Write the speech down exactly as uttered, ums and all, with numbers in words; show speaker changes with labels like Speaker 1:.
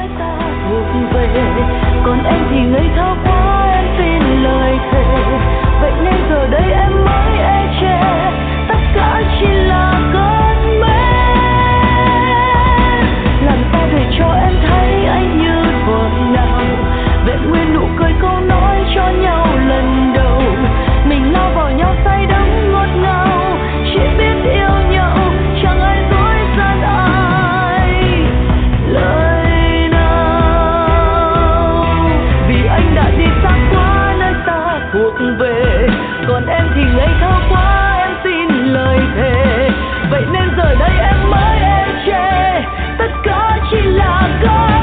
Speaker 1: nơi ta thuộc về, còn em thì ngây thơ quá em tin lời thề. Vậy nên giờ đây em mới ê chề, tất cả chỉ là cơn mê. Làm sao để cho em thấy anh như thuở nào, vẹn nguyên nụ cười câu nói cho nhau lần đầu. Mình lao vào nhau say đắm ngọt ngào, chỉ biết yêu nhau chẳng ai dối gian ai lời nào. Vì anh đã đi xa quá nơi ta thuộc về, còn em thì ngây thơ quá em tin lời thề. Vậy nên giờ đây em mới ê chề, tất cả chỉ là cơn